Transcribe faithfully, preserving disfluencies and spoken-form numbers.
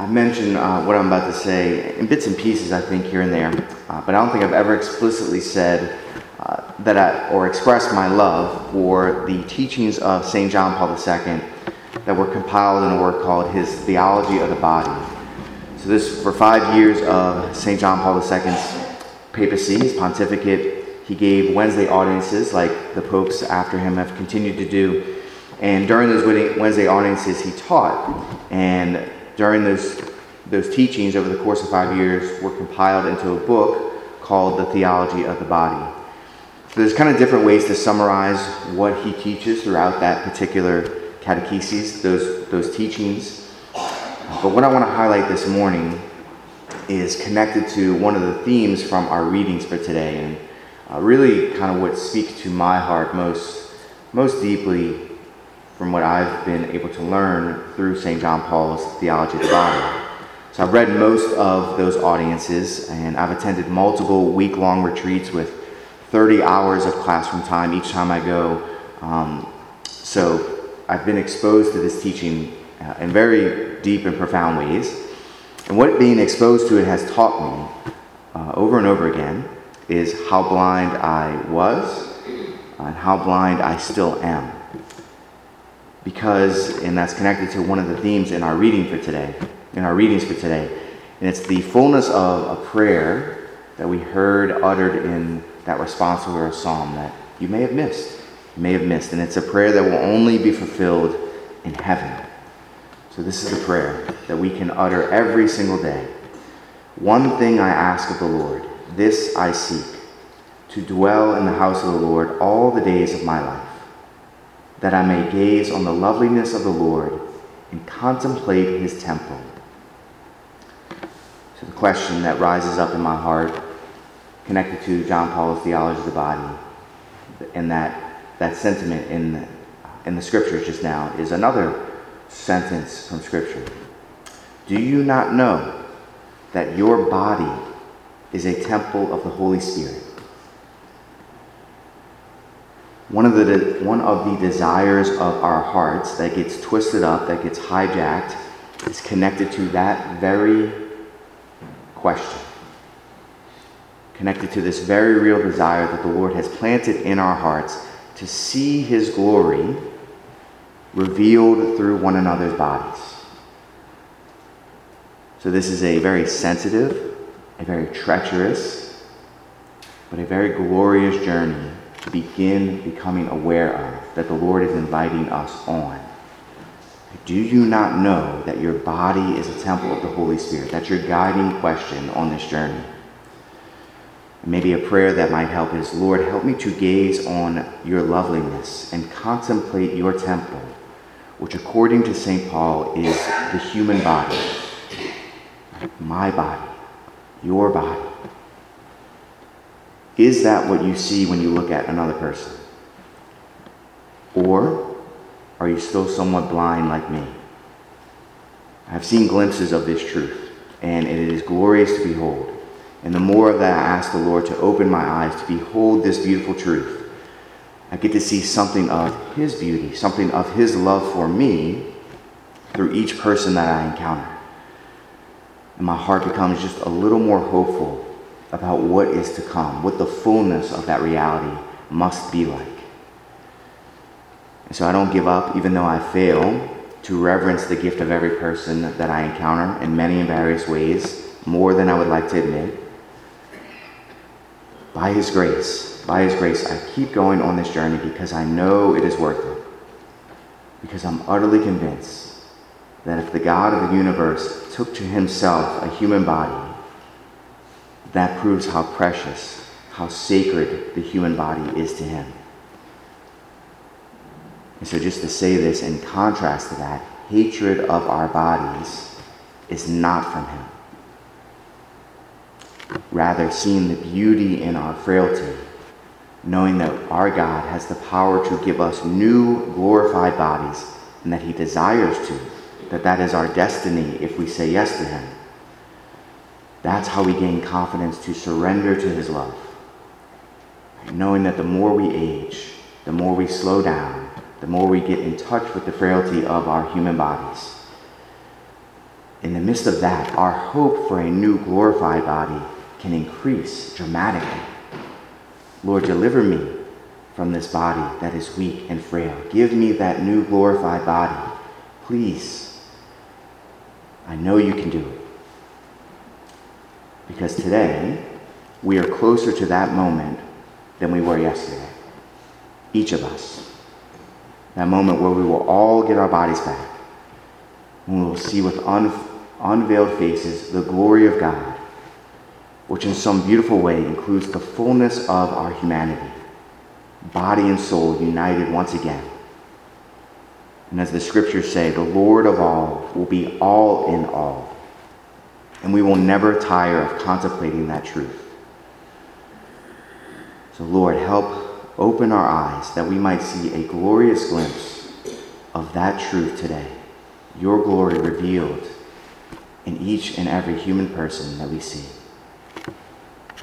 I've mentioned uh, what I'm about to say in bits and pieces, I think, here and there, uh, but I don't think I've ever explicitly said uh, that I, or expressed my love for the teachings of Saint John Paul the Second that were compiled in a work called his Theology of the Body. So this, for five years of Saint John Paul the Second's papacy, his pontificate, he gave Wednesday audiences like the popes after him have continued to do. And during those Wednesday audiences, he taught. And during those those teachings over the course of five years were compiled into a book called The Theology of the Body. So there's kind of different ways to summarize what he teaches throughout that particular catechesis, those, those teachings. But what I want to highlight this morning is connected to one of the themes from our readings for today, and uh, really kind of what speaks to my heart most, most deeply from what I've been able to learn through Saint John Paul's Theology of the Body. So I've read most of those audiences, and I've attended multiple week-long retreats with thirty hours of classroom time each time I go. Um, so I've been exposed to this teaching uh, in very deep and profound ways. And what being exposed to it has taught me uh, over and over again is how blind I was and how blind I still am. Because, and that's connected to one of the themes in our reading for today, in our readings for today, and it's the fullness of a prayer that we heard uttered in that responsive psalm that you may have missed, you may have missed, and it's a prayer that will only be fulfilled in heaven. So this is the prayer that we can utter every single day. One thing I ask of the Lord, this I seek, to dwell in the house of the Lord all the days of my life, that I may gaze on the loveliness of the Lord and contemplate his temple. So the question that rises up in my heart, connected to John Paul's Theology of the Body, and that, that sentiment in the, in the scriptures just now, is another sentence from scripture. Do you not know that your body is a temple of the Holy Spirit? One of the one of the desires of our hearts that gets twisted up, that gets hijacked, is connected to that very question. Connected to this very real desire that the Lord has planted in our hearts to see his glory revealed through one another's bodies. So this is a very sensitive, a very treacherous, but a very glorious journey to begin becoming aware of, that the Lord is inviting us on. Do you not know that your body is a temple of the Holy Spirit? That's your guiding question on this journey. And maybe a prayer that might help is, Lord, help me to gaze on your loveliness and contemplate your temple, which according to Saint Paul is the human body. My body, your body. Is that what you see when you look at another person? Or are you still somewhat blind like me? I've seen glimpses of this truth, and it is glorious to behold. And the more that I ask the Lord to open my eyes to behold this beautiful truth, I get to see something of his beauty, something of his love for me through each person that I encounter. And my heart becomes just a little more hopeful about what is to come, what the fullness of that reality must be like. And so I don't give up, even though I fail to reverence the gift of every person that I encounter in many and various ways, more than I would like to admit. By his grace, by his grace, I keep going on this journey because I know it is worth it. Because I'm utterly convinced that if the God of the universe took to himself a human body, that proves how precious, how sacred the human body is to him. And so just to say this in contrast to that, hatred of our bodies is not from him. Rather, seeing the beauty in our frailty, knowing that our God has the power to give us new glorified bodies, and that he desires to, that that is our destiny if we say yes to him. That's how we gain confidence to surrender to his love. Knowing that the more we age, the more we slow down, the more we get in touch with the frailty of our human bodies, in the midst of that, our hope for a new glorified body can increase dramatically. Lord, deliver me from this body that is weak and frail. Give me that new glorified body. Please. I know you can do it. Because today, we are closer to that moment than we were yesterday. Each of us. That moment where we will all get our bodies back. And we will see with un- unveiled faces the glory of God, which in some beautiful way includes the fullness of our humanity, body and soul united once again. And as the scriptures say, the Lord of all will be all in all. And we will never tire of contemplating that truth. So Lord, help open our eyes that we might see a glorious glimpse of that truth today, your glory revealed in each and every human person that we see.